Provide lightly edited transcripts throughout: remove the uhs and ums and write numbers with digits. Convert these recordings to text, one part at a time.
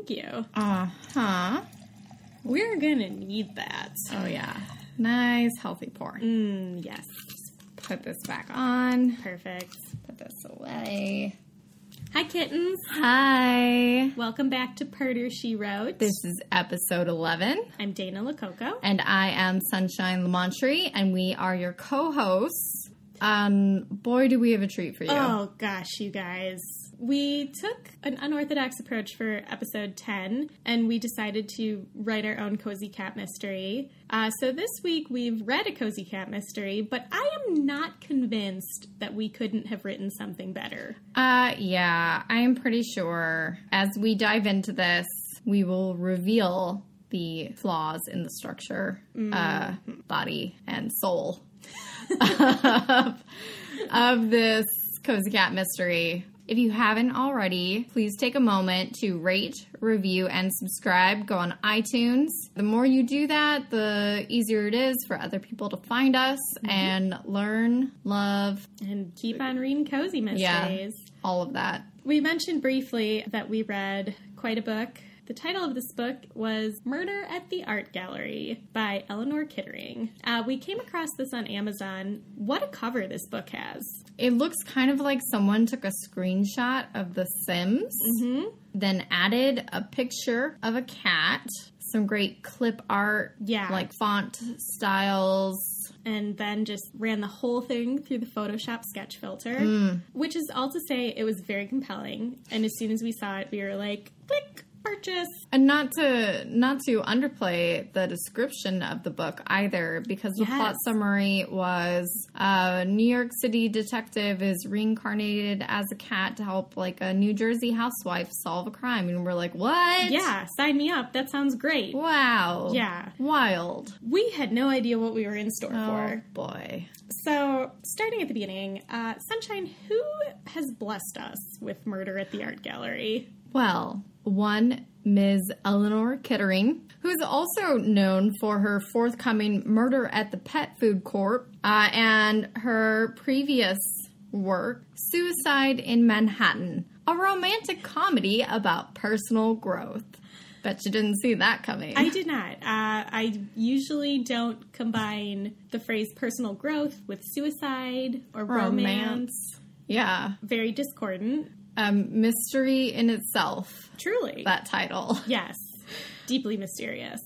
Thank you. Uh-huh. We're gonna need that. Oh, yeah. Nice, healthy pour. Yes. Put this back on. Perfect. Put this away. Hi, kittens. Hi. Welcome back to Purder, She Wrote. This is episode 11. I'm Dana Lococo. And I am Sunshine Lamontry, and we are your co-hosts. Boy, do we have a treat for you. Oh, gosh, you guys. We took an unorthodox approach for episode 10, and we decided to write our own Cozy Cat mystery. So this week we've read a Cozy Cat mystery, but I am not convinced that we couldn't have written something better. Yeah, I'm pretty sure as we dive into this, we will reveal the flaws in the structure, body, and soul of this Cozy Cat mystery. If you haven't already, please take a moment to rate, review, and subscribe. Go on iTunes. The more you do that, the easier it is for other people to find us and learn, love, and keep on reading cozy mysteries. Yeah, all of that. We mentioned briefly that we read quite a book. The title of this book was Murder at the Art Gallery by Eleanor Kittering. We came across this on Amazon. What a cover this book has. It looks kind of like someone took a screenshot of The Sims, then added a picture of a cat, some great clip art, like font styles, and then just ran the whole thing through the Photoshop sketch filter, which is all to say it was very compelling. And as soon as we saw it, we were like, click. Purchase. And not to underplay the description of the book either, because the plot summary was a New York City detective is reincarnated as a cat to help like a New Jersey housewife solve a crime. And we're like, what? Yeah, sign me up. That sounds great. Wow. Yeah. Wild. We had no idea what we were in store Oh, for. boy. So, starting at the beginning, Sunshine, who has blessed us with Murder at the Art Gallery? Well, one Ms. Eleanor Kittering, who is also known for her forthcoming Murder at the Pet Food Court and her previous work, Suicide in Manhattan, a romantic comedy about personal growth. Bet you didn't see that coming. I did not. I usually don't combine the phrase personal growth with suicide or romance. Yeah. Very discordant. Mystery in itself. Truly. That title. Yes. Deeply mysterious.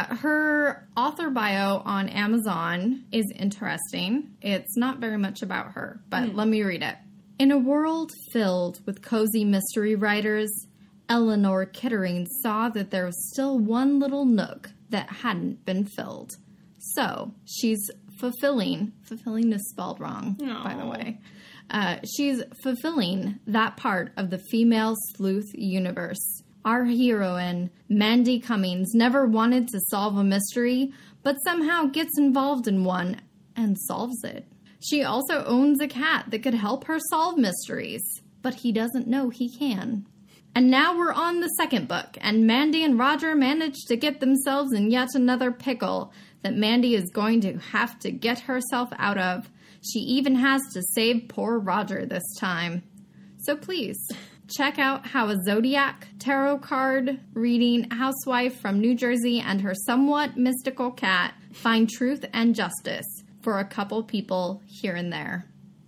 Her author bio on Amazon is interesting. It's not very much about her, but let me read it. In a world filled with cozy mystery writers, Eleanor Kittering saw that there was still one little nook that hadn't been filled. So, she's fulfilling is spelled wrong, by the way. She's fulfilling that part of the female sleuth universe. Our heroine, Mandy Cummings, never wanted to solve a mystery, but somehow gets involved in one and solves it. She also owns a cat that could help her solve mysteries, but he doesn't know he can. And now we're on the second book, and Mandy and Roger manage to get themselves in yet another pickle that Mandy is going to have to get herself out of. She even has to save poor Roger this time. So please, check out how a Zodiac tarot card reading housewife from New Jersey and her somewhat mystical cat find truth and justice for a couple people here and there.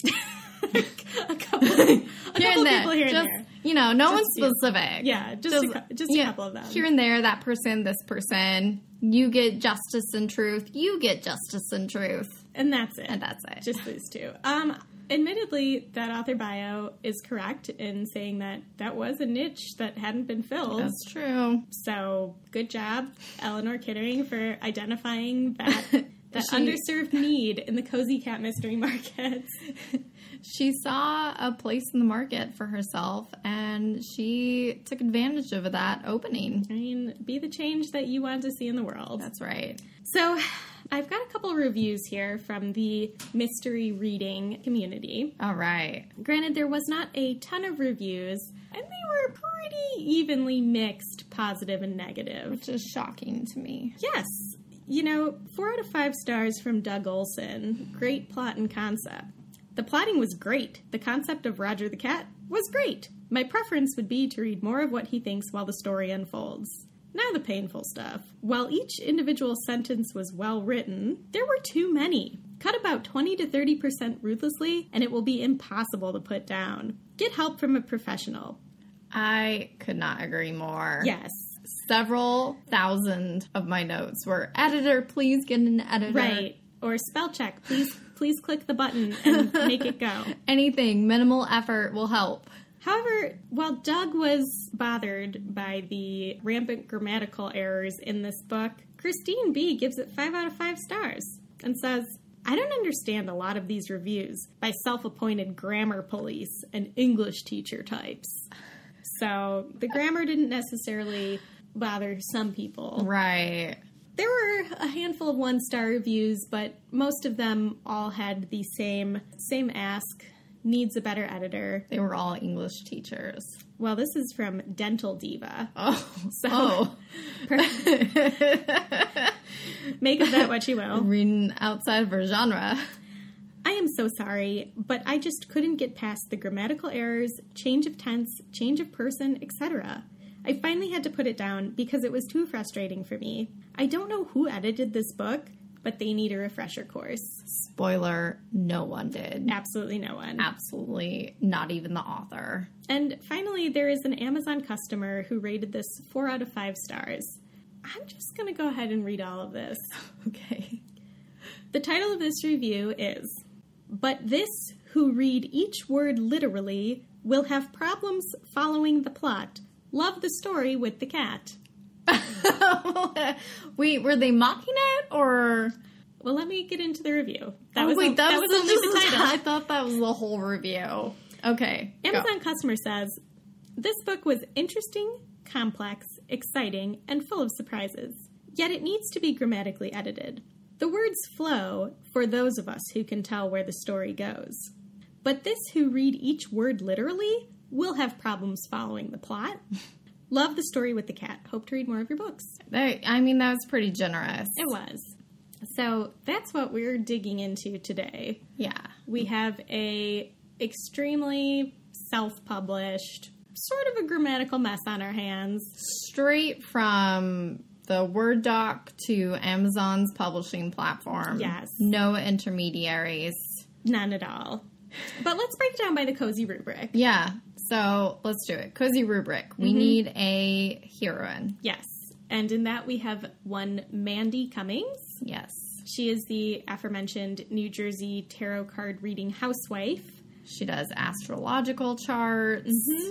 a couple people here and just, there. You know, no one's specific. Yeah, just a couple of them. Here and there, that person, this person. You get justice and truth. You get justice and truth. And that's it. And that's it. Just those two. Admittedly, that author bio is correct in saying that that was a niche that hadn't been filled. That's true. So, good job, Eleanor Kittering, for identifying that underserved need in the cozy cat mystery market. She saw a place in the market for herself, and she took advantage of that opening. I mean, be the change that you want to see in the world. That's right. So, I've got a couple of reviews here from the mystery reading community. All right. Granted, there was not a ton of reviews, and they were pretty evenly mixed, positive and negative. Which is shocking to me. Yes. You know, 4 out of 5 stars from Doug Olson. Great plot and concept. The plotting was great. The concept of Roger the Cat was great. My preference would be to read more of what he thinks while the story unfolds. Now the painful stuff. While each individual sentence was well written, there were too many. Cut about 20 to 30% ruthlessly, and it will be impossible to put down. Get help from a professional. I could not agree more. Yes. Several thousand of my notes were, editor, please get an editor. Right. Or spell check. Please click the button and make it go. Anything. Minimal effort will help. However, while Doug was bothered by the rampant grammatical errors in this book, Christine B. gives it 5 out of 5 stars and says, I don't understand a lot of these reviews by self-appointed grammar police and English teacher types. So the grammar didn't necessarily bother some people. Right. There were a handful of 1-star reviews, but most of them all had the same ask. Needs a better editor. They were all English teachers. Well, this is from Dental Diva. Make of that what you will. Reading outside of her genre. I am so sorry, but I just couldn't get past the grammatical errors, change of tense, change of person, etc. I finally had to put it down because it was too frustrating for me. I don't know who edited this book, but they need a refresher course. Spoiler, no one did. Absolutely no one. Absolutely not even the author. And finally, there is an Amazon customer who rated this 4 out of 5 stars. I'm just going to go ahead and read all of this. Okay. The title of this review is, But this who read each word literally will have problems following the plot. Love the story with the cat. Wait, were they mocking it, or? Well, let me get into the review. That was only the title. I thought that was the whole review. Okay. Amazon customer says, this book was interesting, complex, exciting, and full of surprises. Yet it needs to be grammatically edited. The words flow for those of us who can tell where the story goes. But this who read each word literally will have problems following the plot. Love the story with the cat. Hope to read more of your books. I mean, that was pretty generous. It was. So that's what we're digging into today. Yeah. We have a extremely self-published, sort of a grammatical mess on our hands. Straight from the Word doc to Amazon's publishing platform. Yes. No intermediaries. None at all. But let's break it down by the cozy rubric. Yeah. So let's do it. Cozy rubric. We need a heroine. Yes. And in that we have one Mandy Cummings. Yes. She is the aforementioned New Jersey tarot card reading housewife. She does astrological charts.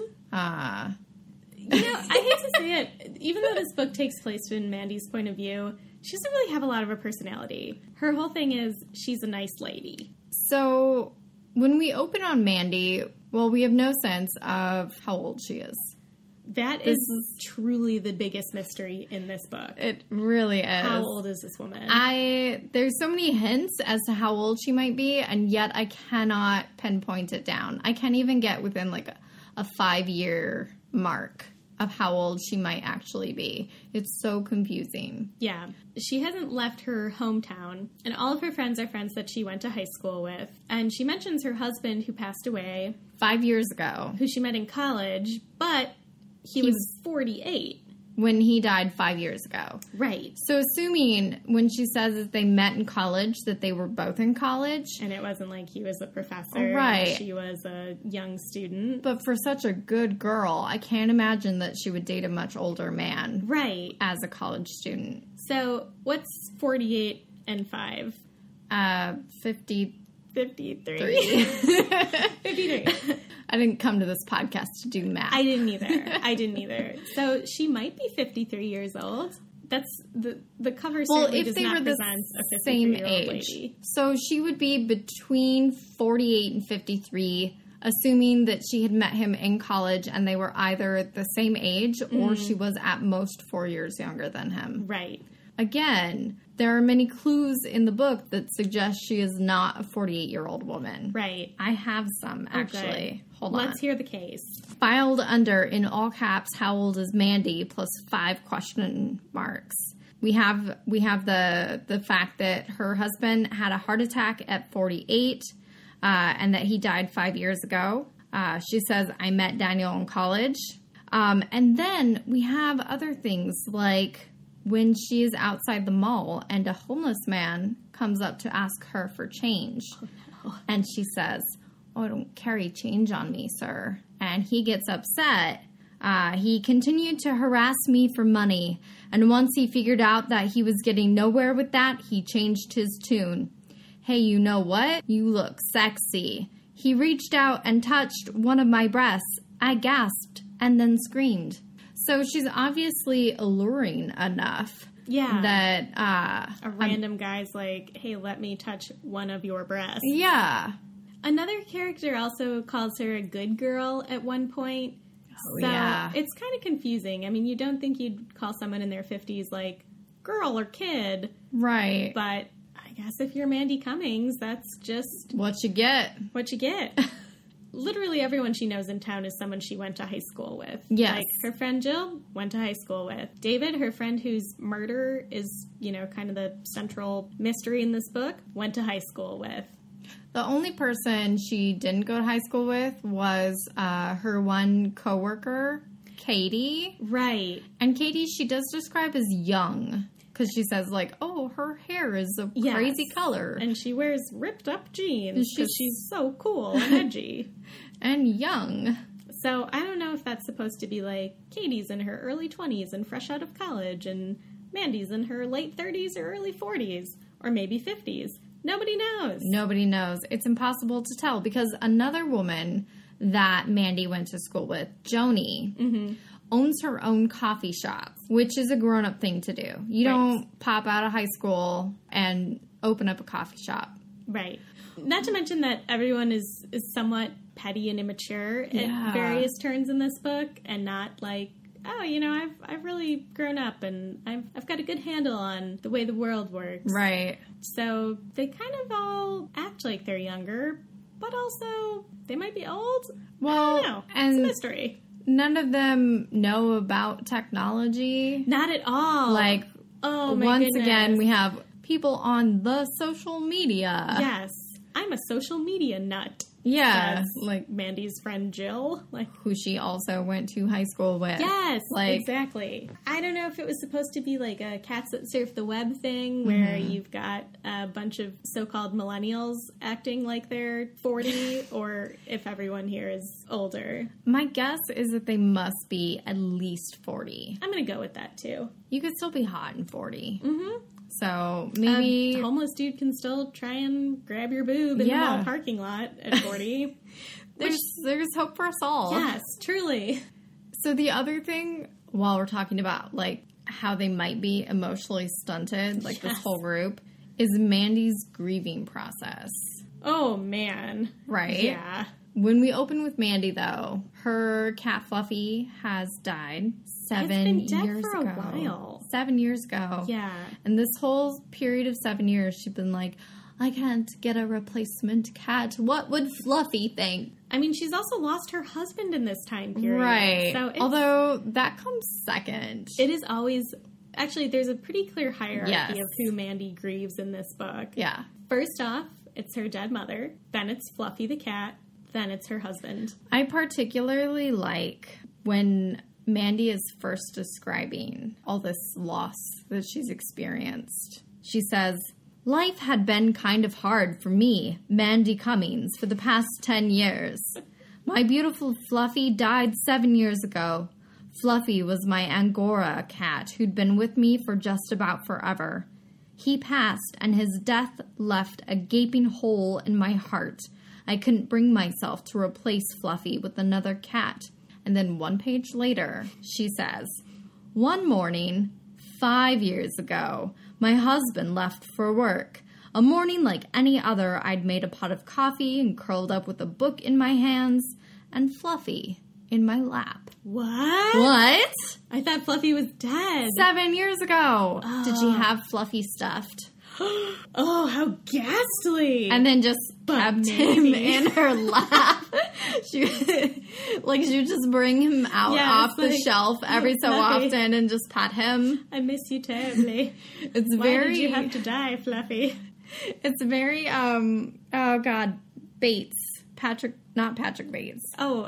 I hate to say it, even though this book takes place in Mandy's point of view, she doesn't really have a lot of a personality. Her whole thing is she's a nice lady. So when we open on Mandy, well, we have no sense of how old she is. That is truly the biggest mystery in this book. It really is. How old is this woman? There's so many hints as to how old she might be, and yet I cannot pinpoint it down. I can't even get within like a 5-year mark of how old she might actually be. It's so confusing. Yeah. She hasn't left her hometown, and all of her friends are friends that she went to high school with. And she mentions her husband who passed away 5 years ago. Who she met in college, but he was 48. When he died 5 years ago. Right. So assuming when she says that they met in college, that they were both in college. And it wasn't like he was a professor. Right. And she was a young student. But for such a good girl, I can't imagine that she would date a much older man. Right. As a college student. So what's 48 and 5? 53. 53. I didn't come to this podcast to do math. I didn't either. So she might be 53 years old. That's the cover certainly does not present a 53-year-old lady. So she would be between 48 and 53, assuming that she had met him in college and they were either the same age or she was at most 4 years younger than him. Right. Again, there are many clues in the book that suggest she is not a 48-year-old woman. Right. I have some, actually. Hold on. Let's hear the case. Filed under, in all caps, how old is Mandy, plus 5 question marks. We have the fact that her husband had a heart attack at 48, and that he died 5 years ago. She says, I met Daniel in college. And then we have other things like when she is outside the mall and a homeless man comes up to ask her for change. Oh, no. And she says, I don't carry change on me, sir. And he gets upset. He continued to harass me for money. And once he figured out that he was getting nowhere with that, he changed his tune. Hey, you know what? You look sexy. He reached out and touched one of my breasts. I gasped and then screamed. So she's obviously alluring enough. Yeah. That, a random guy's like, hey, let me touch one of your breasts. Yeah. Another character also calls her a good girl at one point. Oh, so yeah. It's kind of confusing. I mean, you don't think you'd call someone in their 50s like girl or kid. Right. But I guess if you're Mandy Cummings, that's just what you get. What you get. Literally everyone she knows in town is someone she went to high school with. Yes. Like her friend Jill went to high school with. David, her friend whose murder is, you know, kind of the central mystery in this book, went to high school with. The only person she didn't go to high school with was her one coworker, Katie. Right. And Katie, she does describe as young. Because she says, like, oh, her hair is a crazy color. And she wears ripped up jeans because she's so cool and edgy. And young. So I don't know if that's supposed to be like Katie's in her early 20s and fresh out of college, and Mandy's in her late 30s or early 40s, or maybe 50s. Nobody knows. Nobody knows. It's impossible to tell because another woman that Mandy went to school with, Joni, owns her own coffee shop, which is a grown-up thing to do. You don't pop out of high school and open up a coffee shop. Right. Not to mention that everyone is somewhat petty and immature at various turns in this book, and not like, oh, you know, I've really grown up and I've got a good handle on the way the world works. Right. So they kind of all act like they're younger, but also they might be old. Well, I don't know. and it's a mystery. None of them know about technology. Not at all. Like, oh my once goodness. again, we have people on the social media. Yes. I'm a social media nut. Yeah. Says like Mandy's friend Jill. Like, who she also went to high school with. yes, like, exactly. I don't know if it was supposed to be like a Cats That Surf the Web thing where you've got a bunch of so-called millennials acting like they're 40 or if everyone here is older. My guess is that they must be at least 40. I'm going to go with that too. You could still be hot in 40. Mm-hmm. So maybe A homeless dude can still try and grab your boob in the mall parking lot at 40. there's hope for us all. Yes, truly. So the other thing, while we're talking about like how they might be emotionally stunted, like this whole group, is Mandy's grieving process. Oh, man. Right? Yeah. When we open with Mandy, though, her cat Fluffy has died 7 years ago. It's been dead for a while. 7 years ago. Yeah. And this whole period of 7 years, she's been like, I can't get a replacement cat. What would Fluffy think? I mean, she's also lost her husband in this time period. Right. So although that comes second. It is always... Actually, there's a pretty clear hierarchy Yes. of who Mandy grieves in this book. Yeah. First off, it's her dead mother. Then it's Fluffy the cat. Then it's her husband. I particularly like when Mandy is first describing all this loss that she's experienced. She says, life had been kind of hard for me, Mandy Cummings, for the past 10 years. My beautiful Fluffy died 7 years ago. Fluffy was my Angora cat who'd been with me for just about forever. He passed, and his death left a gaping hole in my heart. I couldn't bring myself to replace Fluffy with another cat. And then 1 page later, she says, one morning, 5 years ago, my husband left for work. A morning like any other, I'd made a pot of coffee and curled up with a book in my hands and Fluffy in my lap. What? What? I thought Fluffy was dead. 7 years ago. Did she have Fluffy stuffed? Oh, how ghastly. And then just kept him maybe. in her lap. she would just bring him out off the shelf every so Fluffy. often and just pat him. I miss you terribly. It's Why very... did you have to die, Fluffy? It's very, Bates. not Patrick Bates. Oh,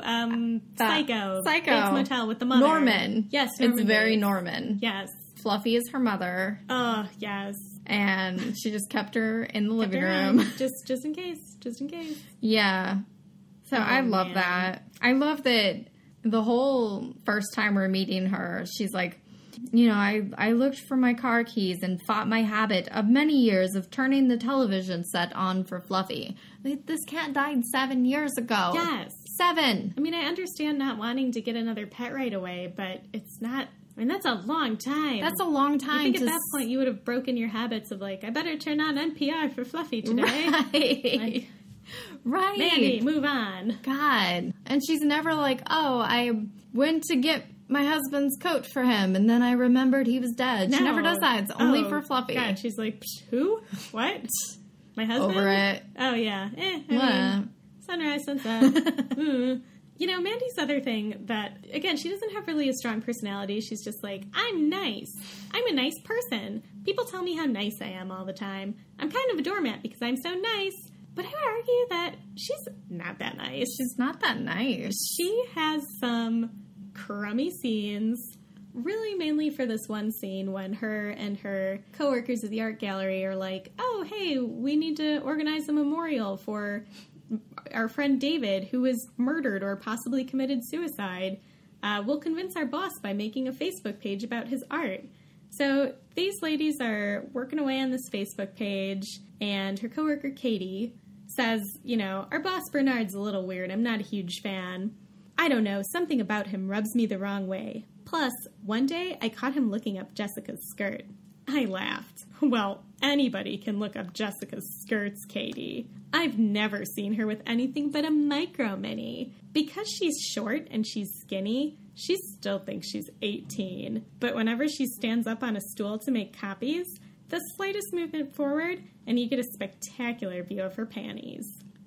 Psycho. Psycho. Bates Motel with the mother. Norman. Yes, Norman It's very Bates. Norman. Yes. Fluffy is her mother. Oh, yes. And she just kept her in the living Around. room. Just in case. Just in case. Yeah. So I love man. that. I love that the whole first time we're meeting her, she's like, you know, I looked for my car keys and fought my habit of many years of turning the television set on for Fluffy. Like, this cat died 7 years ago. Yes. 7. I mean, I understand not wanting to get another pet right away, but it's not... I mean, that's a long time. That's a long time. I think at that point you would have broken your habits of like, I better turn on NPR for Fluffy today. Right. Like, Right. Mandy, move on. God. And she's never like, oh, I went to get my husband's coat for him, and then I remembered he was dead. No. She never does that. It's only for Fluffy. God, she's like, Psh, who? What? My husband? Over it. Oh, yeah. I What? mean, sunrise, sunset. You know, Mandy's other thing that, again, she doesn't have really a strong personality. She's just like, I'm nice. I'm a nice person. People tell me how nice I am all the time. I'm kind of a doormat because I'm so nice. But I would argue that she's not that nice. She's not that nice. She has some crummy scenes, really mainly for this one scene when her and her coworkers at the art gallery are like, oh, hey, we need to organize a memorial for our friend David, who was murdered or possibly committed suicide. We'll convince our boss by making a Facebook page about his art. So these ladies are working away on this Facebook page, and her coworker Katie says, you know, our boss Bernard's a little weird. I'm not a huge fan. I don't know. Something about him rubs me the wrong way. Plus, one day I caught him looking up Jessica's skirt. I laughed. Well, anybody can look up Jessica's skirts, Katie. I've never seen her with anything but a micro mini. Because she's short and she's skinny, she still thinks she's 18. But whenever she stands up on a stool to make copies, the slightest movement forward, and you get a spectacular view of her panties.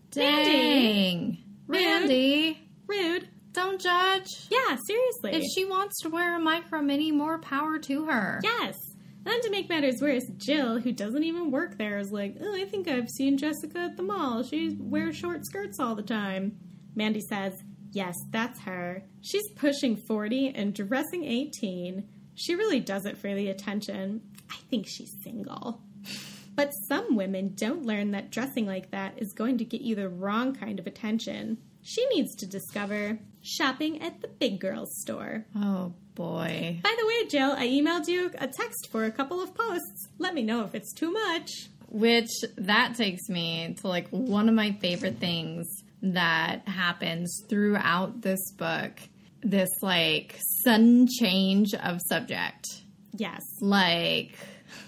Dang. Randy. Rude. Don't judge. Yeah, seriously. If she wants to wear a micro mini, more power to her. Yes. And to make matters worse, Jill, who doesn't even work there, is like, oh, I think I've seen Jessica at the mall. She wears short skirts all the time. Mandy says, yes, that's her. She's pushing 40 and dressing 18. She really does it for the attention. I think she's single. But some women don't learn that dressing like that is going to get you the wrong kind of attention. She needs to discover shopping at the big girls store. Oh, boy. By the way, Jill, I emailed you a text for a couple of posts. Let me know if it's too much. Which, that takes me to, like, one of my favorite things that happens throughout this book. This, like, sudden change of subject. Yes. Like,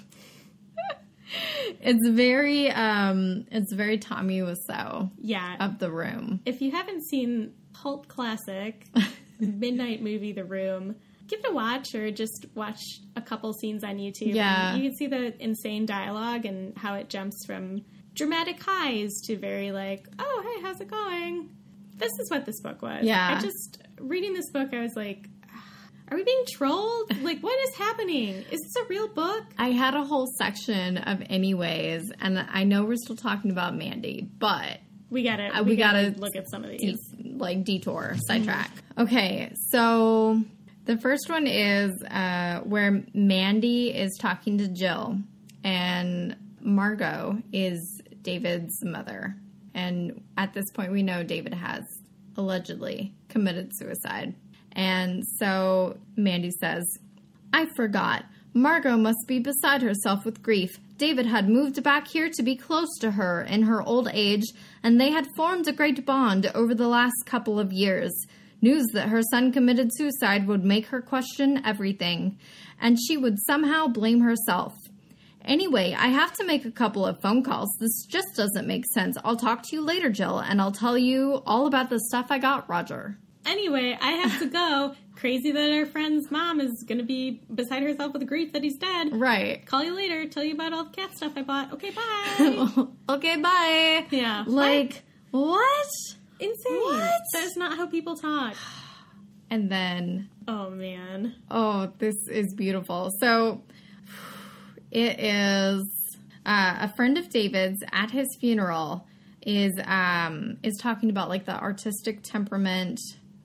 it's very Tommy Wiseau. Yeah. Of The Room. If you haven't seen cult classic midnight movie The Room, give it a watch or just watch a couple scenes on YouTube. Yeah. And you can see the insane dialogue and how it jumps from dramatic highs to very like, oh, hey, how's it going? This is what this book was. Yeah. Reading this book, I was like, are we being trolled? Like, what is happening? Is this a real book? I had a whole section of anyways, and I know we're still talking about Mandy, but We gotta look at some of these. Detour, sidetrack. Okay, so the first one is where Mandy is talking to Jill, and Margot is David's mother. And at this point, we know David has allegedly committed suicide. And so Mandy says, I forgot. Margot must be beside herself with grief. David had moved back here to be close to her in her old age, and they had formed a great bond over the last couple of years. News that her son committed suicide would make her question everything, and she would somehow blame herself. Anyway, I have to make a couple of phone calls. This just doesn't make sense. I'll talk to you later, Jill, and I'll tell you all about the stuff I got Roger. Anyway, I have to go. Crazy that our friend's mom is going to be beside herself with grief that he's dead. Right. Call you later. Tell you about all the cat stuff I bought. Okay, bye. Okay, bye. Yeah. Like, what? Insane. What? That is not how people talk. And then... Oh, man. Oh, this is beautiful. So, it is a friend of David's at his funeral, is talking about like the artistic temperament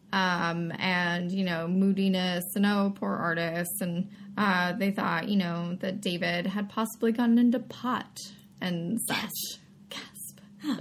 and, you know, moodiness and, oh, poor artists. And they thought, you know, that David had possibly gotten into pot and such. Gasp.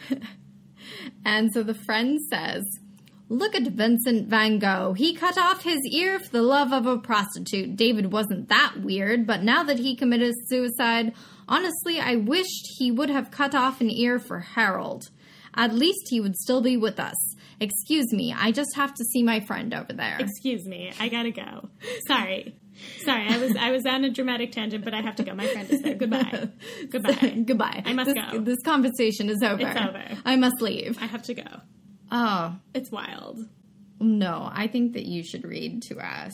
And so the friend says, look at Vincent van Gogh. He cut off his ear for the love of a prostitute. David wasn't that weird, but now that he committed suicide, honestly, I wished he would have cut off an ear for Harold. At least he would still be with us. Excuse me, I just have to see my friend over there. Excuse me, I gotta go. Sorry, I was on a dramatic tangent, but I have to go. My friend is there. Goodbye. Goodbye. I must go. This conversation is over. It's over. I must leave. I have to go. Oh. It's wild. No, I think that you should read to us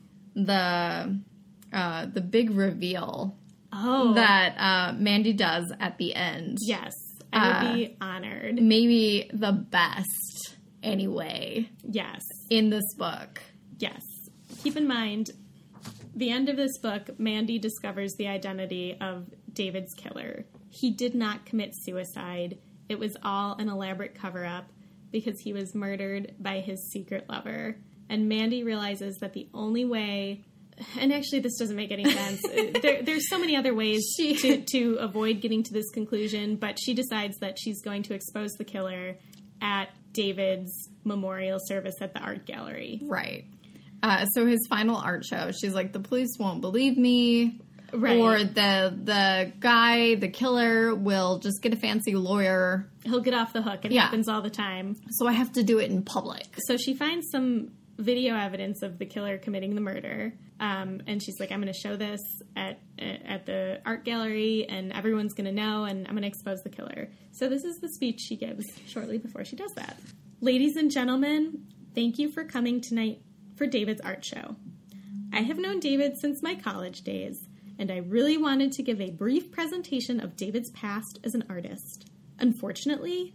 the big reveal that Mandy does at the end. Yes, I would be honored. Maybe the best, anyway. Yes. In this book. Yes. Keep in mind, the end of this book, Mandy discovers the identity of David's killer. He did not commit suicide. It was all an elaborate cover-up because he was murdered by his secret lover. And Mandy realizes that the only way... And actually, this doesn't make any sense. There's so many other ways to avoid getting to this conclusion, but she decides that she's going to expose the killer at David's memorial service at the art gallery. Right. So his final art show, she's like, the police won't believe me. Right. Or the guy, the killer, will just get a fancy lawyer. He'll get off the hook. It happens all the time. So I have to do it in public. So she finds some video evidence of the killer committing the murder. And she's like, I'm going to show this at the art gallery, and everyone's going to know, and I'm going to expose the killer. So this is the speech she gives shortly before she does that. Ladies and gentlemen, thank you for coming tonight for David's art show. I have known David since my college days, and I really wanted to give a brief presentation of David's past as an artist. Unfortunately,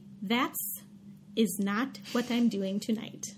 is not what I'm doing tonight.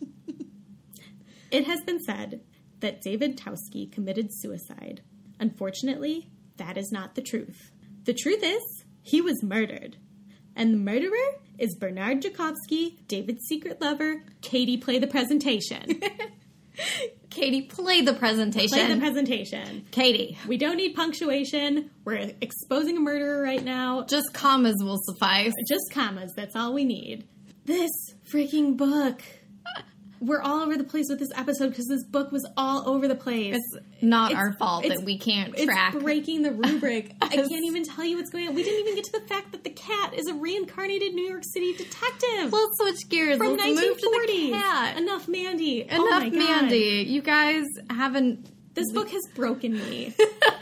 It has been said that David Towski committed suicide. Unfortunately, that is not the truth. The truth is, he was murdered. And the murderer is Bernard Jakovsky, David's secret lover. Katie, play the presentation. Katie, play the presentation. Play the presentation. Katie. We don't need punctuation. We're exposing a murderer right now. Just commas will suffice. Just commas. That's all we need. This freaking book. We're all over the place with this episode because this book was all over the place. It's not our fault that we can't track. It's breaking the rubric. I can't even tell you what's going on. We didn't even get to the fact that the cat is a reincarnated New York City detective. Let's switch gears. From Let's 1940s. Move to the cat. Enough Mandy. Enough Mandy. You guys haven't... This book has broken me.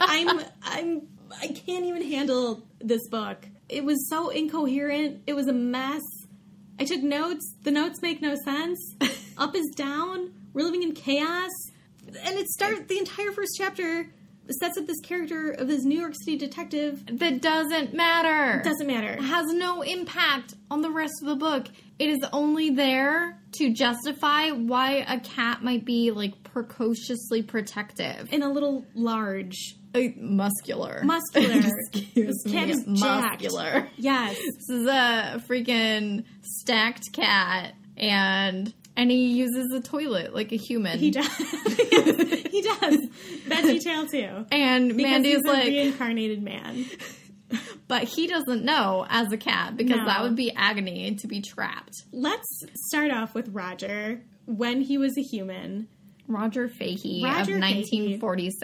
I can't even handle this book. It was so incoherent. It was a mess. I took notes. The notes make no sense. Up is down. We're living in chaos. And it starts, the entire first chapter sets up this character of this New York City detective. That doesn't matter. It doesn't matter. It has no impact on the rest of the book. It is only there to justify why a cat might be, like, precociously protective. And a little large. Muscular. This cat is muscular. Yes. This is a freaking stacked cat, and he uses a toilet like a human. He does. He does. That detail too. And because Mandy's he's a like reincarnated man. But he doesn't know as a cat because that would be agony to be trapped. Let's start off with Roger when he was a human. Roger Fahey of 1947.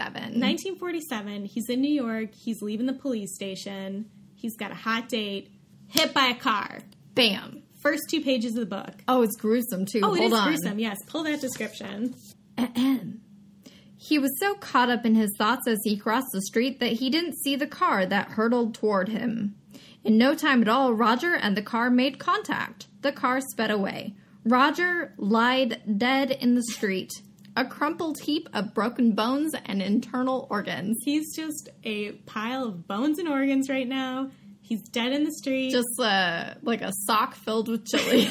1947. He's in New York. He's leaving the police station. He's got a hot date. Hit by a car. Bam. First 2 pages of the book. Oh, it's gruesome, too. Oh, Hold on. Gruesome. Yes. Pull that description. He was so caught up in his thoughts as he crossed the street that he didn't see the car that hurtled toward him. In no time at all, Roger and the car made contact. The car sped away. Roger lied dead in the street. A crumpled heap of broken bones and internal organs. He's just a pile of bones and organs right now. He's dead in the street. Just like a sock filled with chili.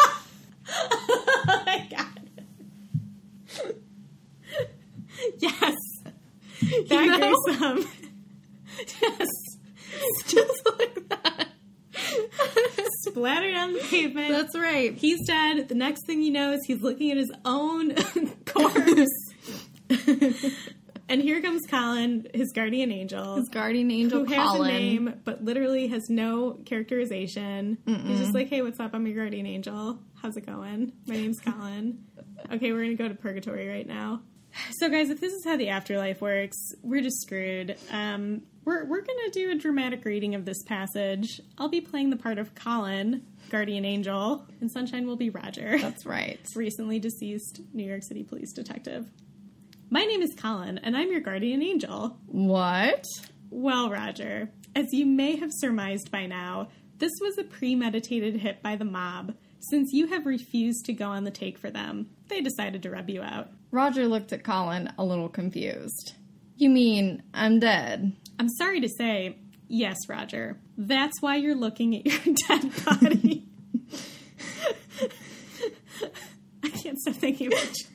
Oh my god. Yes. That gruesome. Yes. Just like that. on the pavement. That's right. He's dead. The next thing he knows, he's looking at his own corpse. And here comes Colin, his guardian angel. His guardian angel, who Colin. has a name, but literally has no characterization. He's just like, hey, what's up? I'm your guardian angel. How's it going? My name's Colin. Okay, we're going to go to purgatory right now. So, guys, if this is how the afterlife works, we're just screwed. We're going to do a dramatic reading of this passage. I'll be playing the part of Colin, guardian angel, and Sunshine will be Roger. That's right. Recently deceased New York City police detective. My name is Colin, and I'm your guardian angel. What? Well, Roger, as you may have surmised by now, this was a premeditated hit by the mob. Since you have refused to go on the take for them, they decided to rub you out. Roger looked at Colin a little confused. You mean I'm dead? I'm sorry to say, yes, Roger. That's why you're looking at your dead body. I can't stop thinking about you.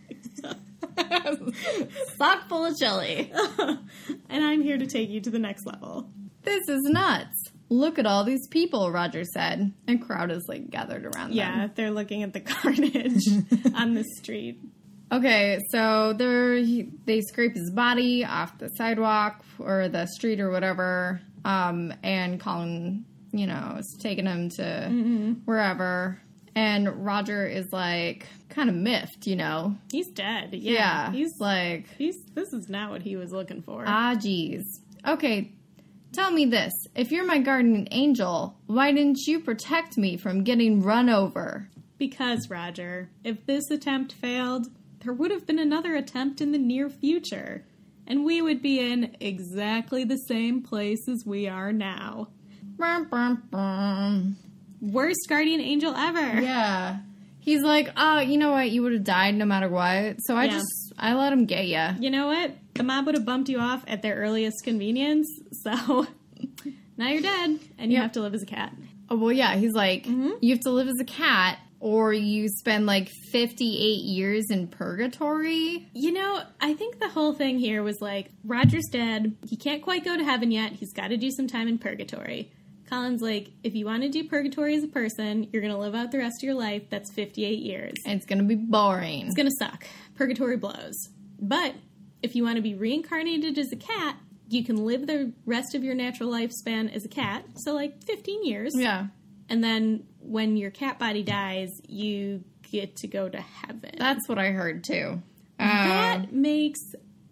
Sock full of chili. And I'm here to take you to the next level. This is nuts. Look at all these people, Roger said. A crowd is, gathered around them. Yeah, they're looking at the carnage on the street. Okay, so they scrape his body off the sidewalk or the street or whatever, and Colin, is taking him to wherever. And Roger is, kind of miffed, He's dead. Yeah. He's like... This is not what he was looking for. Ah, geez. Okay, tell me this. If you're my guardian angel, why didn't you protect me from getting run over? Because, Roger, if this attempt failed, there would have been another attempt in the near future. And we would be in exactly the same place as we are now. Brum, brum, brum. Worst guardian angel ever. Yeah. He's like, oh, you know what? You would have died no matter what. So I let him get ya. You know what? The mob would have bumped you off at their earliest convenience. So now you're dead and you have to live as a cat. Oh, well, yeah. He's like, you have to live as a cat or you spend 58 years in purgatory. I think the whole thing here was Roger's dead. He can't quite go to heaven yet. He's got to do some time in purgatory. Colin's like, if you want to do purgatory as a person, you're going to live out the rest of your life. That's 58 years. And it's going to be boring. It's going to suck. Purgatory blows. But if you want to be reincarnated as a cat, you can live the rest of your natural lifespan as a cat. So 15 years. Yeah. And then when your cat body dies, you get to go to heaven. That's what I heard too. That makes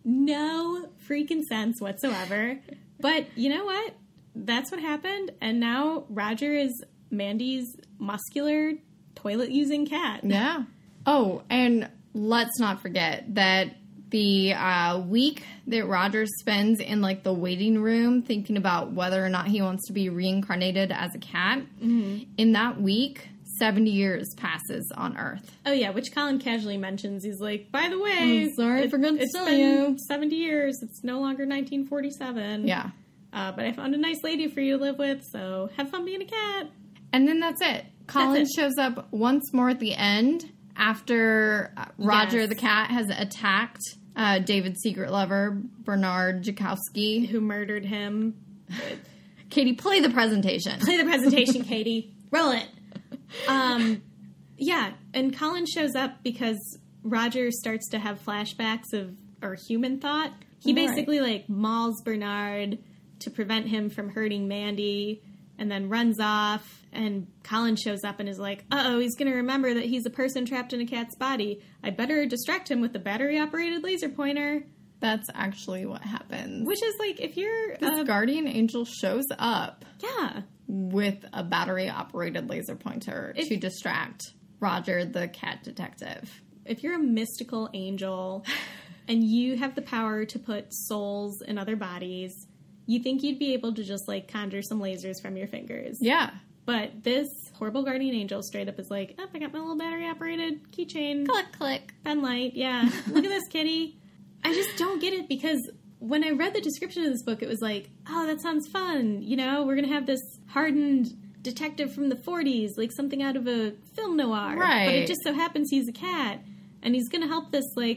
no freaking sense whatsoever. But you know what? That's what happened, and now Roger is Mandy's muscular, toilet-using cat. Yeah. Oh, and let's not forget that the week that Roger spends in, the waiting room thinking about whether or not he wants to be reincarnated as a cat, in that week, 70 years passes on Earth. Oh, yeah, which Colin casually mentions. He's like, by the way... I'm sorry, I forgot to tell you. It's been 70 years. It's no longer 1947. Yeah. But I found a nice lady for you to live with, so have fun being a cat. And then that's it. Colin shows up once more at the end after Roger the cat has attacked David's secret lover, Bernard Jakowski. Who murdered him. Katie, play the presentation. Play the presentation, Katie. Roll it. Yeah, and Colin shows up because Roger starts to have flashbacks of human thought. He basically, mauls Bernard to prevent him from hurting Mandy, and then runs off, and Colin shows up and is like, uh-oh, he's going to remember that he's a person trapped in a cat's body. I better distract him with the battery-operated laser pointer. That's actually what happens. Which is, if you're... This guardian angel shows up Yeah. with a battery-operated laser pointer to distract Roger, the cat detective. If you're a mystical angel and you have the power to put souls in other bodies... You think you'd be able to just, conjure some lasers from your fingers. Yeah. But this horrible guardian angel straight up is like, oh, I got my little battery-operated keychain. Click, click. Pen light, yeah. Look at this, kitty. I just don't get it because when I read the description of this book, it was like, oh, that sounds fun. We're going to have this hardened detective from the 40s, something out of a film noir. Right. But it just so happens he's a cat. And he's going to help this,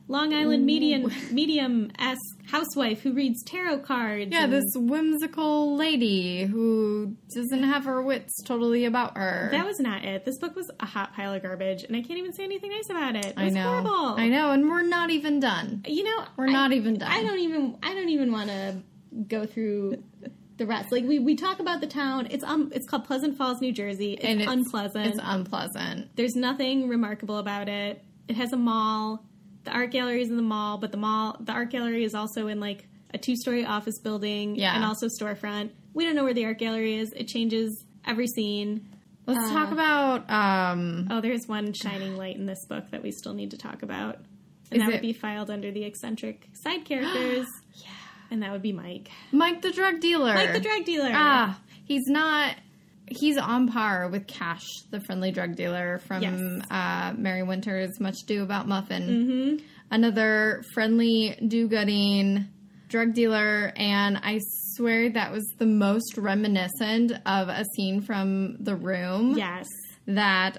Long Island medium-esque housewife who reads tarot cards. Yeah, this whimsical lady who doesn't have her wits totally about her. That was not it. This book was a hot pile of garbage, and I can't even say anything nice about it. It was horrible. I know, and we're not even done. We're not even done. I don't even want to go through the rest. Like, we talk about the town. It's called Pleasant Falls, New Jersey. It's unpleasant. It's unpleasant. There's nothing remarkable about it. It has a mall. The art gallery is in the mall, but the art gallery is also in, like, a 2-story office building and also storefront. We don't know where the art gallery is. It changes every scene. Let's talk about... there's one shining light in this book that we still need to talk about. And that would be filed under the eccentric side characters. Yeah. And that would be Mike. Mike the drug dealer. Mike the drug dealer. He's not... He's on par with Cash, the friendly drug dealer from Mary Winter's Much Ado About Muffin. Mm-hmm. Another friendly, do-gooding drug dealer, and I swear that was the most reminiscent of a scene from The Room. Yes. That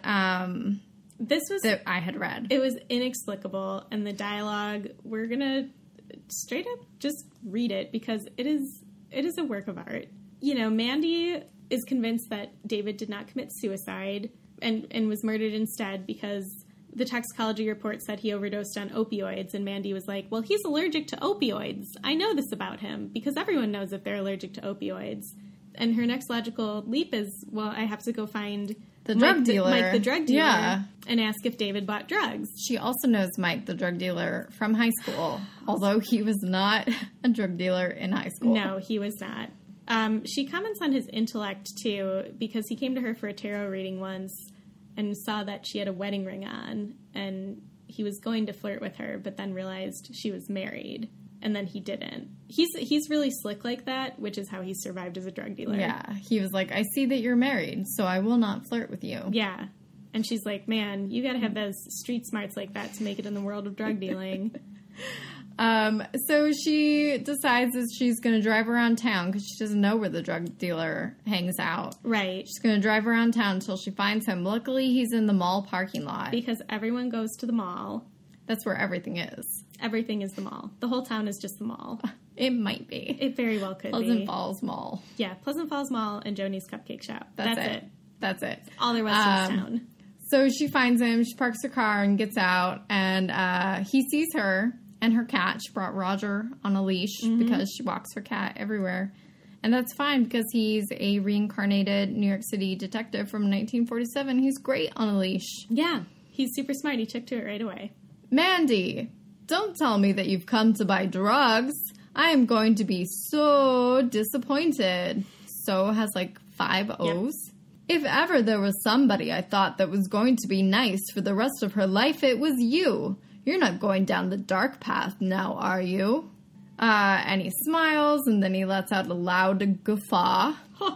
that I had read. It was inexplicable, and the dialogue, we're gonna straight up just read it because it is a work of art. Mandy is convinced that David did not commit suicide and was murdered instead because the toxicology report said he overdosed on opioids, and Mandy was like, well, he's allergic to opioids. I know this about him because everyone knows that they're allergic to opioids. And her next logical leap is, well, I have to go find Mike the drug dealer, and ask if David bought drugs. She also knows Mike the drug dealer from high school, although he was not a drug dealer in high school. No, he was not. She comments on his intellect, too, because he came to her for a tarot reading once and saw that she had a wedding ring on, and he was going to flirt with her, but then realized she was married, and then he didn't. He's really slick like that, which is how he survived as a drug dealer. Yeah, he was like, I see that you're married, so I will not flirt with you. Yeah, and she's like, man, you gotta have those street smarts like that to make it in the world of drug dealing. So she decides that she's going to drive around town because she doesn't know where the drug dealer hangs out. Right. She's going to drive around town until she finds him. Luckily, he's in the mall parking lot. Because everyone goes to the mall. That's where everything is. Everything is the mall. The whole town is just the mall. It might be. It very well could be. Pleasant Falls Mall. Yeah, Pleasant Falls Mall and Joni's Cupcake Shop. That's it. That's it. All there was to this town. So she finds him, she parks her car and gets out, and he sees her and her cat. She brought Roger on a leash because she walks her cat everywhere. And that's fine because he's a reincarnated New York City detective from 1947. He's great on a leash. Yeah, he's super smart. He took to it right away. Mandy, don't tell me that you've come to buy drugs. I am going to be so disappointed. So has like 5 O's. Yep. If ever there was somebody I thought that was going to be nice for the rest of her life, it was you. You're not going down the dark path now, are you? And he smiles, and then he lets out a loud guffaw.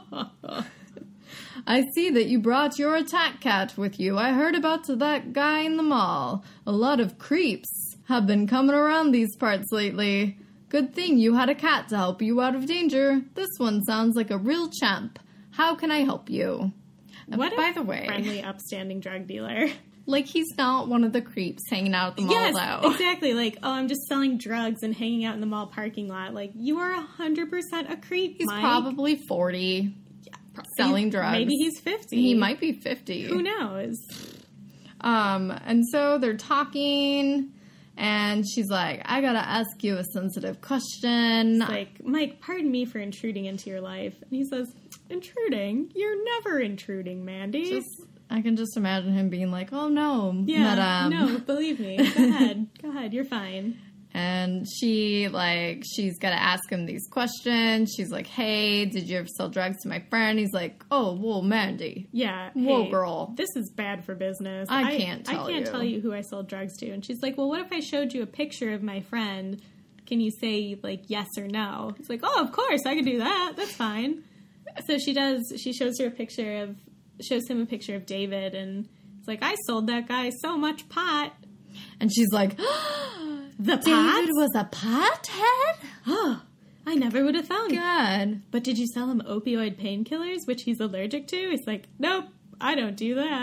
I see that you brought your attack cat with you. I heard about that guy in the mall. A lot of creeps have been coming around these parts lately. Good thing you had a cat to help you out of danger. This one sounds like a real champ. How can I help you? What by the way, friendly, upstanding drug dealer. Like, he's not one of the creeps hanging out at the mall, yes, though. Exactly. Like, oh, I'm just selling drugs and hanging out in the mall parking lot. Like, you are 100% a creep, He's Mike. probably 40, selling drugs. Maybe he's 50. He might be 50. Who knows? And so they're talking, and she's like, I gotta ask you a sensitive question. It's like, Mike, pardon me for intruding into your life. And he says, intruding? You're never intruding, Mandy. I can just imagine him being like, oh, no. Yeah, but, no, believe me. Go ahead. Go ahead. You're fine. And she's got to ask him these questions. She's like, hey, did you ever sell drugs to my friend? He's like, oh, well, Mandy. Yeah. Whoa, hey, girl. This is bad for business. I can't tell you who I sold drugs to. And she's like, well, what if I showed you a picture of my friend? Can you say, like, yes or no? It's like, oh, of course, I can do that. That's fine. So she does. She shows him a picture of David, and it's like, I sold that guy so much pot. And she's like, the pot? David was a pothead? Oh, I never would have thought. God. But did you sell him opioid painkillers, which he's allergic to? He's like, nope, I don't do that.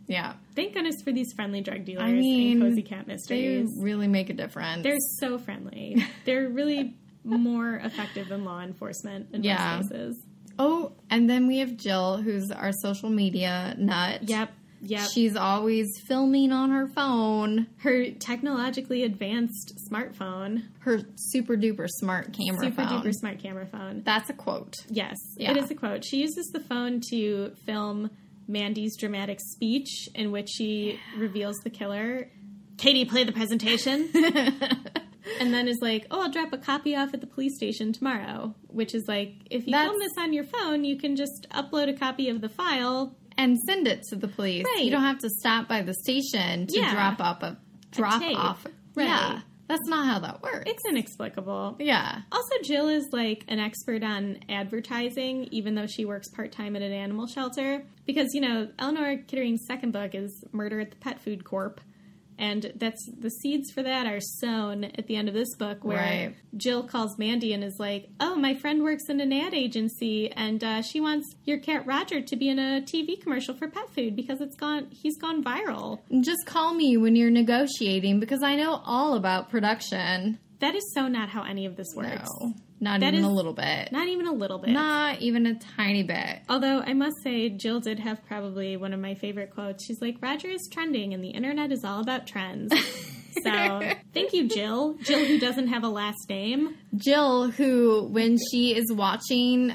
Yeah. Thank goodness for these friendly drug dealers in Cozy Cat Mysteries. They really make a difference. They're so friendly. They're really more effective than law enforcement in most cases. Oh, and then we have Jill, who's our social media nut. Yep. She's always filming on her phone. Her technologically advanced smartphone. Her super duper smart camera phone. Super duper smart camera phone. That's a quote. Yes, it is a quote. She uses the phone to film Mandy's dramatic speech in which she reveals the killer. Katie, play the presentation. And then is like, oh, I'll drop a copy off at the police station tomorrow. Which is like, if you film this on your phone, you can just upload a copy of the file and send it to the police. Right. You don't have to stop by the station to drop off. Right. Yeah. That's not how that works. It's inexplicable. Yeah. Also, Jill is like an expert on advertising, even though she works part-time at an animal shelter. Because, you know, Eleanor Kittering's second book is Murder at the Pet Food Corp. And that's the seeds for that are sown at the end of this book, where Jill calls Mandy and is like, oh, my friend works in an ad agency, and she wants your cat Roger to be in a TV commercial for pet food because he's gone viral. Just call me when you're negotiating because I know all about production. That is so not how any of this works. No, not even a little bit. Not even a little bit. Not even a tiny bit. Although, I must say, Jill did have probably one of my favorite quotes. She's like, Roger is trending, and the internet is all about trends. So, thank you, Jill. Jill, who doesn't have a last name. Jill, who, when she is watching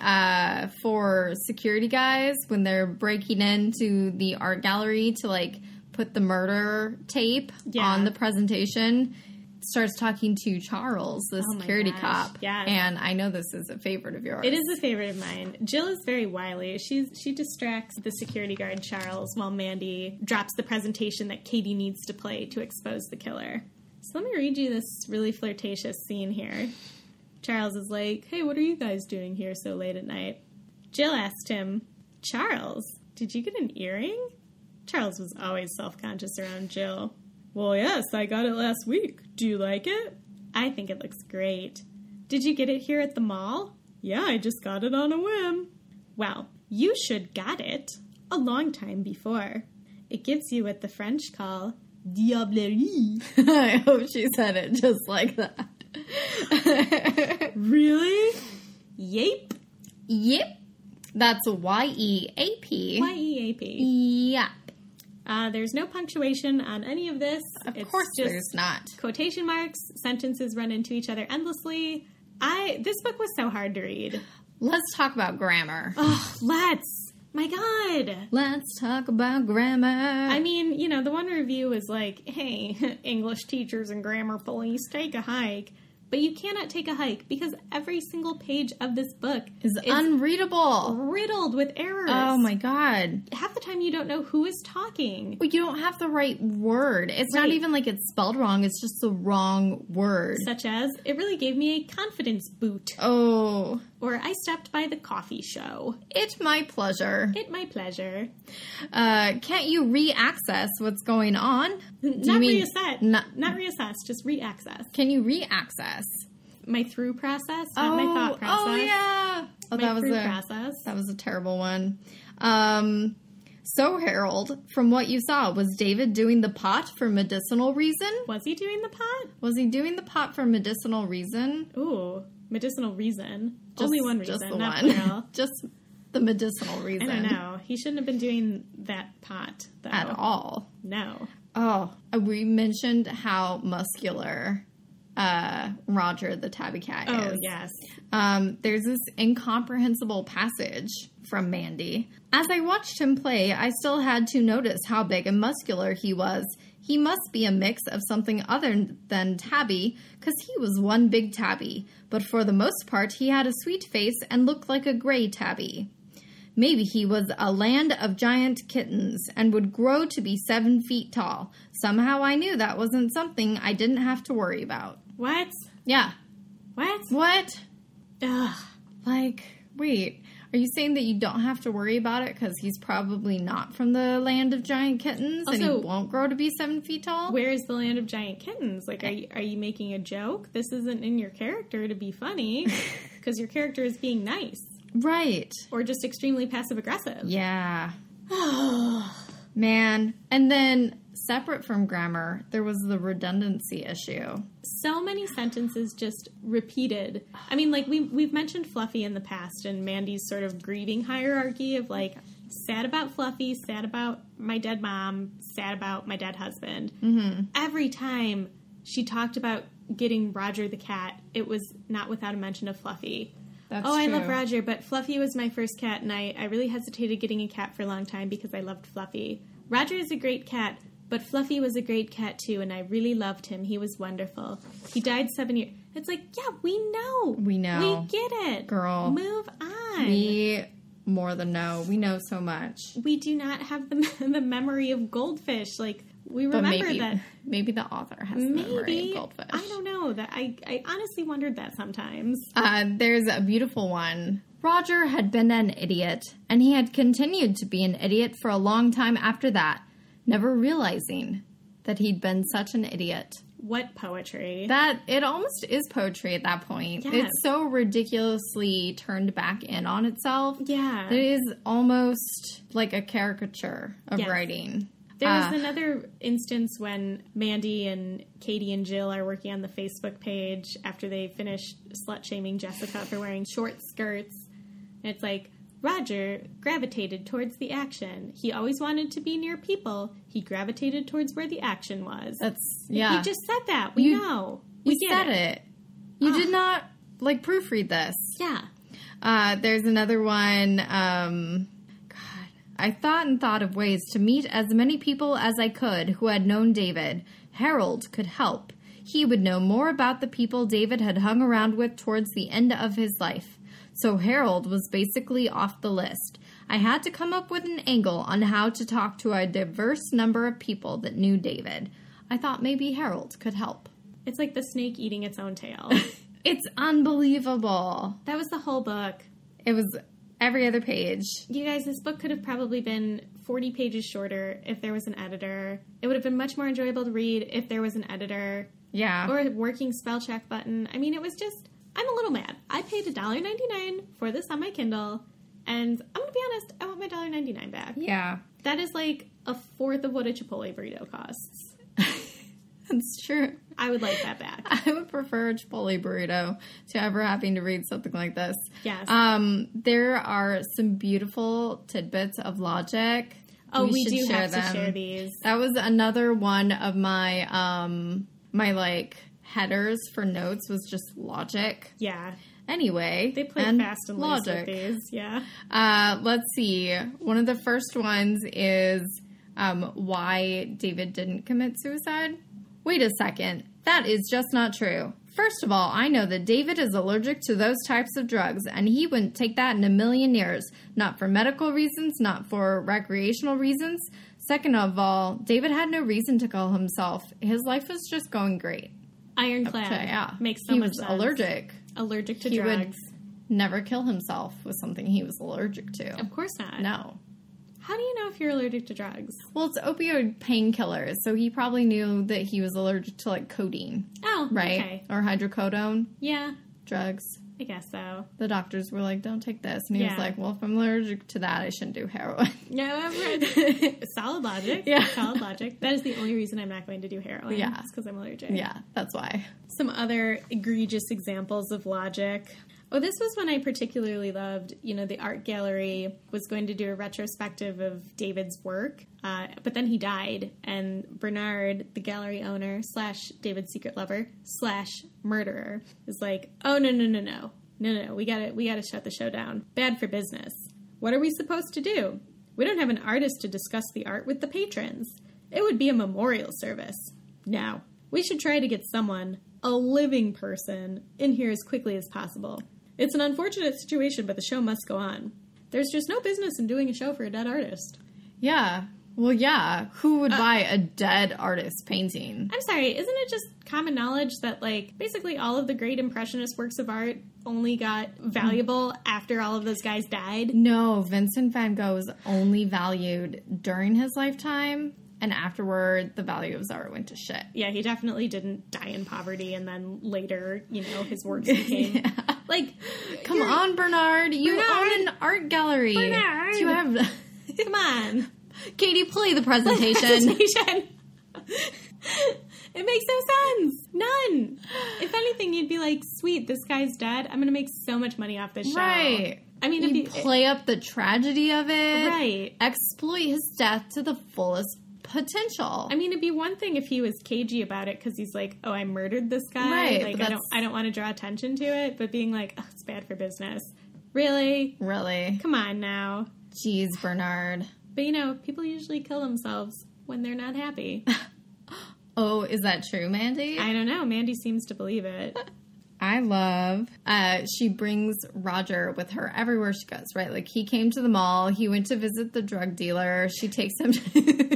for security guys, when they're breaking into the art gallery to, like, put the murder tape on the presentation, starts talking to Charles, the security cop. Yes. And I know this is a favorite of yours. It is a favorite of mine. Jill is very wily. She distracts the security guard, Charles, while Mandy drops the presentation that Katie needs to play to expose the killer. So let me read you this really flirtatious scene here. Charles is like, hey, what are you guys doing here so late at night? Jill asked him, Charles, did you get an earring? Charles was always self-conscious around Jill. Well, yes, I got it last week. Do you like it? I think it looks great. Did you get it here at the mall? Yeah, I just got it on a whim. Well, you should got it a long time before. It gives you what the French call diablerie. I hope she said it just like that. Really? Yep. Yep. That's Y-E-A-P. Y-E-A-P. Yep. There's no punctuation on any of this. Of course just there's not. Quotation marks, sentences run into each other endlessly. This book was so hard to read. Let's talk about grammar. Oh, let's. My God. Let's talk about grammar. I mean, you know, the one review was like, hey, English teachers and grammar police, take a hike. But you cannot take a hike because every single page of this book is unreadable. Riddled with errors. Oh my God. Half the time you don't know who is talking. Well, you don't have the right word. It's not even like it's spelled wrong. It's just the wrong word. Such as, it really gave me a confidence boot. Oh. Or I stopped by the coffee show. It's my pleasure. It's my pleasure. Can't you re-access what's going on? Not reassess. Not reassess, just re-access. Can you re-access? My through process, not my thought process. Oh, yeah. Oh, that was process. That was a terrible one. So, Harold, from what you saw, was David doing the pot for medicinal reason? Was he doing the pot? Was he doing the pot for medicinal reason? Ooh, medicinal reason. Only one reason, just the not one. plural. Just the medicinal reason. I don't know. He shouldn't have been doing that pot, though. At all. No. Oh, we mentioned how muscular Roger the tabby cat is. Oh, yes. There's this incomprehensible passage from Mandy. As I watched him play, I still had to notice how big and muscular he was. He must be a mix of something other than tabby, because he was one big tabby. But for the most part, he had a sweet face and looked like a gray tabby. Maybe he was a land of giant kittens and would grow to be 7 feet tall. Somehow I knew that wasn't something I didn't have to worry about. What? Yeah. What? Ugh. Like, wait, are you saying that you don't have to worry about it because he's probably not from the land of giant kittens and he won't grow to be 7 feet tall? Where is the land of giant kittens? Like, are you making a joke? This isn't in your character to be funny because your character is being nice. Right. Or just extremely passive-aggressive. Yeah. Man. And then, separate from grammar, there was the redundancy issue. So many sentences just repeated. I mean, like, we've mentioned Fluffy in the past, and Mandy's sort of grieving hierarchy of, like, sad about Fluffy, sad about my dead mom, sad about my dead husband. Mm-hmm. Every time she talked about getting Roger the cat, it was not without a mention of Fluffy. That's true. I true. love Roger, but Fluffy was my first cat, and I really hesitated getting a cat for a long time because I loved Fluffy. Roger is a great cat, but Fluffy was a great cat, too, and I really loved him. He was wonderful. He died 7 years... It's like, yeah, we know. We know. We get it. Girl. Move on. We more than know. We know so much. We do not have the memory of goldfish. Like, we remember that. Maybe the author has the memory of goldfish. I don't know. That I honestly wondered that sometimes. There's a beautiful one. Roger had been an idiot, and he had continued to be an idiot for a long time after that, never realizing that he'd been such an idiot. What poetry. That, it almost is poetry at that point. Yes. It's so ridiculously turned back in on itself. Yeah. It is almost like a caricature of writing. There was another instance when Mandy and Katie and Jill are working on the Facebook page after they finish slut-shaming Jessica for wearing short skirts. And it's like, Roger gravitated towards the action. He always wanted to be near people. He gravitated towards where the action was. Yeah. He just said that. We know. You said it. You did not, like, proofread this. Yeah. There's another one. I thought of ways to meet as many people as I could who had known David. Harold could help. He would know more about the people David had hung around with towards the end of his life. So Harold was basically off the list. I had to come up with an angle on how to talk to a diverse number of people that knew David. I thought maybe Harold could help. It's like the snake eating its own tail. It's unbelievable. That was the whole book. It was every other page. You guys, this book could have probably been 40 pages shorter if there was an editor. It would have been much more enjoyable to read if there was an editor. Yeah. Or a working spell check button. I mean, it was just... I'm a little mad. I paid $1.99 for this on my Kindle, and I'm going to be honest, I want my $1.99 back. Yeah. That is like a fourth of what a Chipotle burrito costs. That's true. I would like that back. I would prefer a Chipotle burrito to ever having to read something like this. Yes. There are some beautiful tidbits of logic. Oh, we do have to share these. That was another one of my, headers for notes was just logic. Yeah. Anyway. They play fast and loose with these. Yeah. Let's see. One of the first ones is why David didn't commit suicide. Wait a second. That is just not true. First of all, I know that David is allergic to those types of drugs, and he wouldn't take that in a million years. Not for medical reasons, not for recreational reasons. Second of all, David had no reason to kill himself. His life was just going great. Ironclad. Makes so much sense. He was allergic. Allergic to drugs. He would never kill himself with something he was allergic to. Of course not. No. How do you know if you're allergic to drugs? Well, it's opioid painkillers, so he probably knew that he was allergic to, like, codeine. Oh, right? Okay. Or hydrocodone. Yeah. Drugs. I guess so. The doctors were like, don't take this. And he was like, well, if I'm allergic to that, I shouldn't do heroin. Yeah, I've read. Solid logic. Yeah. Solid logic. That is the only reason I'm not going to do heroin. Yeah. It's because I'm allergic. Yeah, that's why. Some other egregious examples of logic. Oh, this was one I particularly loved. You know, the art gallery was going to do a retrospective of David's work, but then he died, and Bernard, the gallery owner / David's secret lover / murderer, is like, oh, no, we gotta shut the show down. Bad for business. What are we supposed to do? We don't have an artist to discuss the art with the patrons. It would be a memorial service. No, we should try to get someone, a living person, in here as quickly as possible. It's an unfortunate situation, but the show must go on. There's just no business in doing a show for a dead artist. Yeah. Well, yeah. Who would buy a dead artist painting? I'm sorry. Isn't it just common knowledge that, like, basically all of the great Impressionist works of art only got valuable after all of those guys died? No. Vincent van Gogh was only valued during his lifetime. And afterward, the value of his art went to shit. Yeah, he definitely didn't die in poverty, and then later, you know, his works became... Like, come on, Bernard. You own an art gallery. Bernard. You have... Come on. Katie, play the presentation. It makes no sense. None. If anything, you'd be like, sweet, this guy's dead. I'm going to make so much money off this show. Right. I mean, you play up the tragedy of it. Right. Exploit his death to the fullest potential. I mean, it'd be one thing if he was cagey about it because he's like, oh, I murdered this guy. Right. Like, I don't want to draw attention to it. But being like, oh, it's bad for business. Really? Really? Come on now. Jeez, Bernard. But, you know, people usually kill themselves when they're not happy. Oh, is that true, Mandy? I don't know. Mandy seems to believe it. I love, she brings Roger with her everywhere she goes, right? Like, he came to the mall, he went to visit the drug dealer, she takes him to,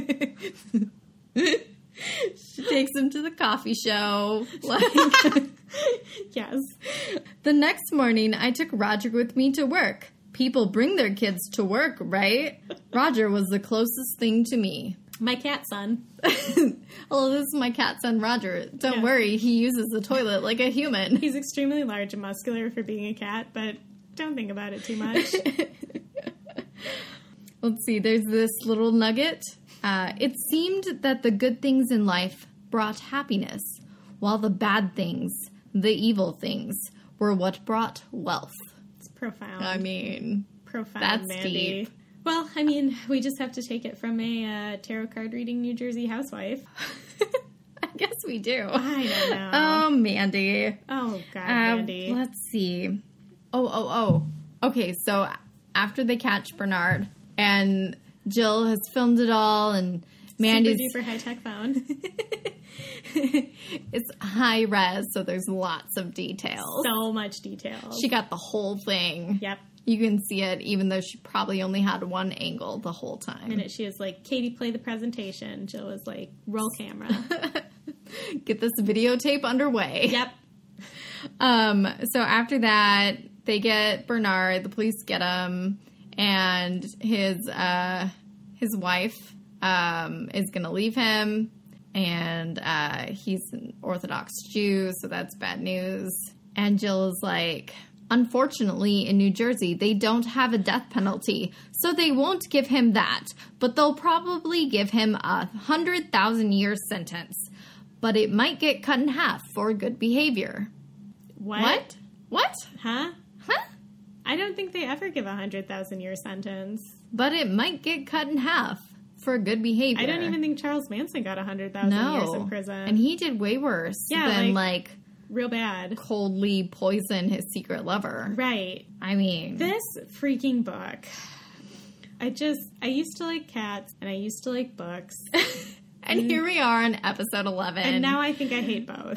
she takes him to the coffee show. Like, yes. The next morning, I took Roger with me to work. People bring their kids to work, right? Roger was the closest thing to me. My cat son. Hello, this is my cat son, Roger. Don't worry, he uses the toilet like a human. He's extremely large and muscular for being a cat, but don't think about it too much. Let's see, there's this little nugget. It seemed that the good things in life brought happiness, while the bad things, the evil things, were what brought wealth. It's profound. I mean, profound, that's Mandy. deep. Well, I mean, we just have to take it from a tarot card reading New Jersey housewife. I guess we do. I don't know. Oh, Mandy. Oh, God, Mandy. Let's see. Oh. Okay, so after they catch Bernard, and Jill has filmed it all, and Mandy's... Super duper high-tech phone. It's high res, so there's lots of details. So much detail. She got the whole thing. Yep. You can see it, even though she probably only had one angle the whole time. And she was like, Katie, play the presentation. Jill was like, roll camera. Get this videotape underway. Yep. So after that, they get Bernard, the police get him, and his wife is going to leave him, and he's an Orthodox Jew, so that's bad news. And Jill is like... Unfortunately, in New Jersey, they don't have a death penalty, so they won't give him that, but they'll probably give him a 100,000-year sentence. But it might get cut in half for good behavior. What? Huh? I don't think they ever give a 100,000-year sentence. But it might get cut in half for good behavior. I don't even think Charles Manson got 100,000 years in prison. And he did way worse than, like real bad. Coldly poison his secret lover. Right. I mean... This freaking book. I used to like cats, and I used to like books. And here we are on episode 11. And now I think I hate both.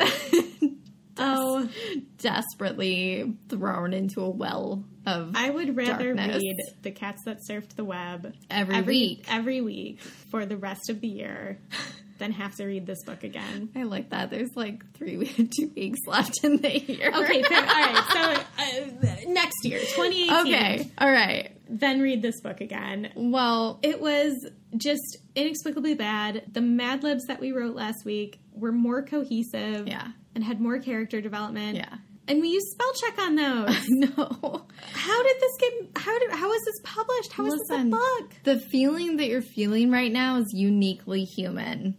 Desperately thrown into a well of I would rather darkness. read The Cats That Surfed the Web every week for the rest of the year than have to read this book again. I like that. There's like 2 weeks left in the year. Okay, fair. All right. So next year, 2018. Okay, all right. Then read this book again. Well, it was just inexplicably bad. The Mad Libs that we wrote last week were more cohesive. Yeah. And had more character development. Yeah. And we used spell check on those. No. How was this published? How is this a book? The feeling that you're feeling right now is uniquely human.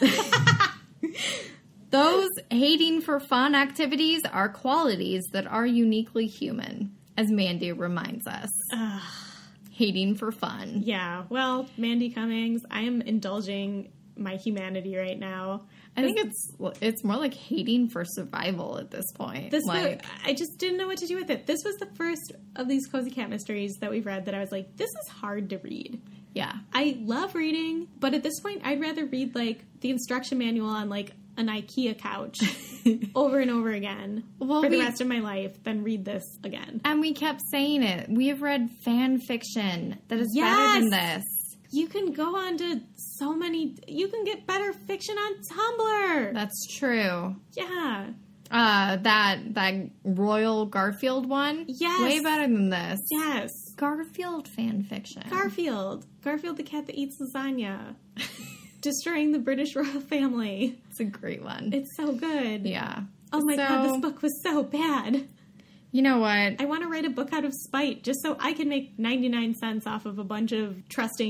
Those hating for fun activities are qualities that are uniquely human, as Mandy reminds us. Hating for fun. Yeah. Well, Mandy Cummings, I am indulging my humanity right now. I think it's more like hating for survival at this point. This book, I just didn't know what to do with it. This was the first of these Cozy Cat mysteries that we've read that I was like, this is hard to read. Yeah. I love reading, but at this point, I'd rather read, like, the instruction manual on, like, an IKEA couch over and over again for the rest of my life than read this again. And we kept saying it. We have read fan fiction that is better than this. You can go on to so many... You can get better fiction on Tumblr. That's true. Yeah. That Royal Garfield one? Yes. Way better than this. Yes. Garfield fan fiction. Garfield the cat that eats lasagna. Destroying the British royal family. It's a great one. It's so good. Yeah. Oh my God, this book was so bad. You know what? I want to write a book out of spite just so I can make 99 cents off of a bunch of trusting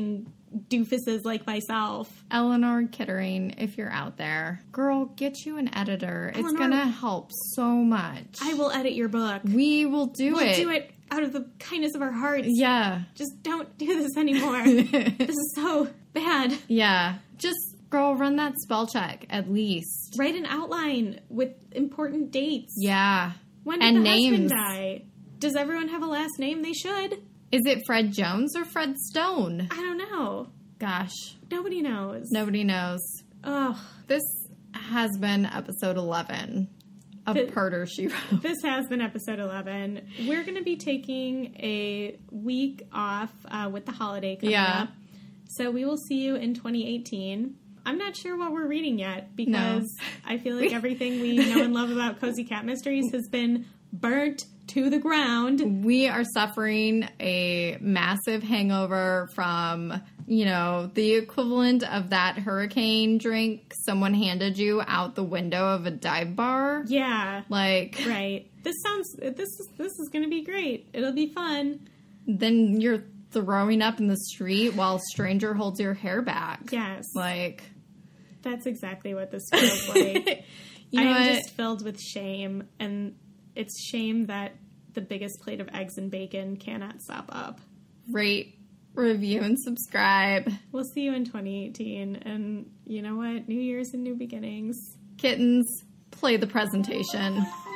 doofuses like myself. Eleanor Kittering, if you're out there, girl, get you an editor. Eleanor, it's gonna help so much. I will edit your book. We will do We'll it. do it out of the kindness of our hearts. Yeah. Just don't do this anymore. This is so bad. Yeah. Just, girl, run that spell check, at least. Write an outline with important dates. Yeah. When did and the names. husband die? Does everyone have a last name? They should. Is it Fred Jones or Fred Stone? I don't know. Gosh. Nobody knows. Nobody knows. Ugh. This has been episode 11 of Murder, She Wrote. This has been episode 11. We're going to be taking a week off with the holiday coming up. So we will see you in 2018. I'm not sure what we're reading yet because I feel like everything we know and love about Cozy Cat Mysteries has been burnt to the ground. We are suffering a massive hangover from, the equivalent of that hurricane drink someone handed you out the window of a dive bar. Yeah. Right. This is going to be great. It'll be fun. Then you're throwing up in the street while a stranger holds your hair back. Yes. That's exactly what this feels like. I am just filled with shame, and it's shame that the biggest plate of eggs and bacon cannot stop up. Rate, review, and subscribe. We'll see you in 2018, and you know what? New Year's and new beginnings. Kittens, play the presentation.